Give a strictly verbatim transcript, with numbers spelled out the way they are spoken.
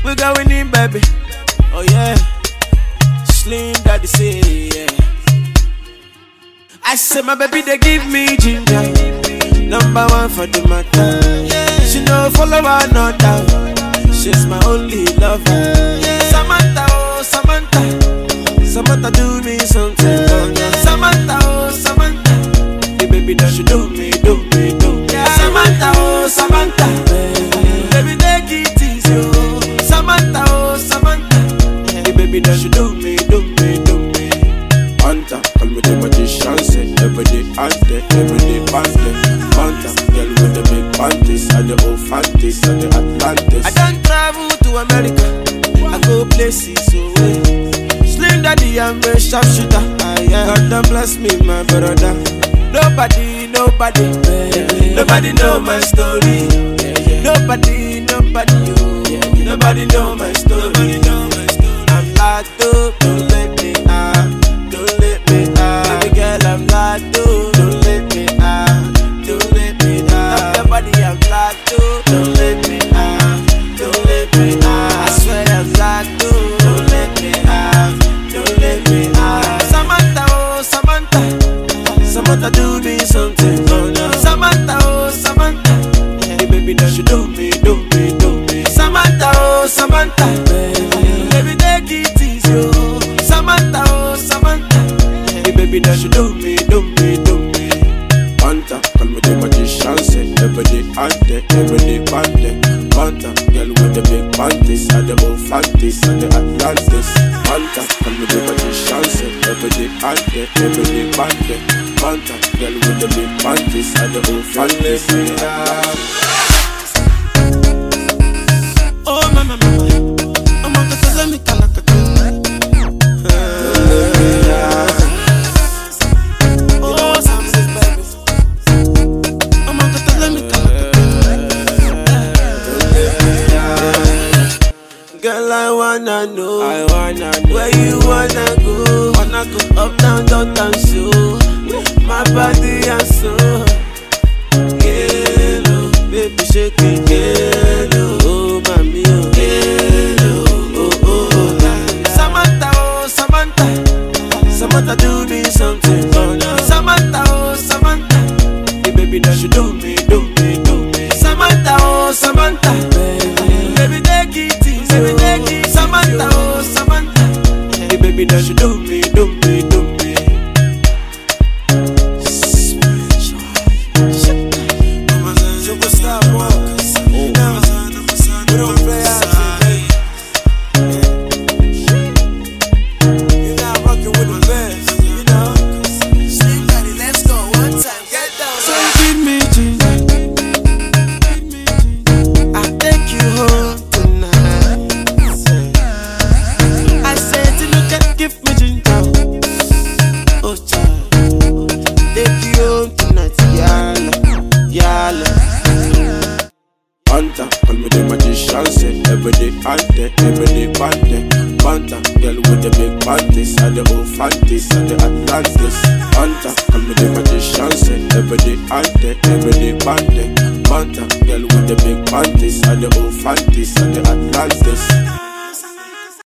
We going in, baby. Oh yeah. Slim Daddy say, yeah. I say my baby, they give me ginger. Number one for the matter. She no follow another. She's my only lover. Samantha, oh Samantha, Samantha do me something. Samantha, oh Samantha, the baby that she do me, do me, do me. Samantha, oh Samantha, baby take it easy, oh. Samantha, oh Samantha, the baby that she do me, do me, do me. Hunter, call me the magician, say every day ante, every day pante. Hunter, girl with the big panties, and the old fanties, and the Atlantis. I don't travel to America, I go places away. Slim Daddy, I'm a sharpshooter. Ah, yeah. God don't bless me, my brother. Nobody, nobody, yeah. Nobody know my story. Yeah, yeah. Nobody, nobody, oh. Yeah, yeah. Nobody know my story. Nobody know my story. I'm locked up, don't let me out, don't let me out. Baby girl, I'm locked up, don't let me out, don't let me out. Nobody, I'm locked up, don't let me out, don't let me out. I swear I'm locked up, don't let me out, don't let me out. Samantha, oh Samantha, Samantha do me something. Oh no, Samantha, oh Samantha, the baby that she do me, do me, do me. Samantha, oh Samantha, baby take it easy, oh. Samantha, oh Samantha, the baby that she do me, do me, do me. Hunter, call me the magician, say every day ante, every day pante. Hunter, girl with the big panties, and the old fanties, and the Atlantis. Hunter, call me the magician, say every day ante, every day pante. Hunter, girl with the big panties, and the old fanties, and the Atlantis. Oh mama, mama, I'm on the tell me kalaka. Oh, Sam says baby, I'm on the tell me kalaka. Girl, I wanna know, I wanna know where you wanna go. Wanna go Up, down, down, down, so my body and soul. Hello, baby, shake it, hello. Oh, mami, oh, hello. Oh, oh, oh. Samantha, oh, Samantha, Samantha do me something. Oh, no. Samantha, oh, Samantha, the baby that she do me, do me, do me. Samantha, oh, Samantha, baby, take it easy, baby, take it. Samantha, oh, Samantha, the baby that she do me, do me, do me. Superstar walkers, you know, we don't play out here, you're not rocking with the best, you know. Slim Daddy, let's go one time, get down. So give me ginger, I'll take you home tonight. I said to look at, give me ginger. Oh, child, take you home tonight, yalla, yalla. Hunter, call me the magician, say every day ante, every day pante. Hunter, girl with the big panties, and the old fanties, and the Atlantis. Hunter, call me the magician, say every day ante, every day pante. Hunter, girl with the big panties, and the old fanties, and the Atlantis.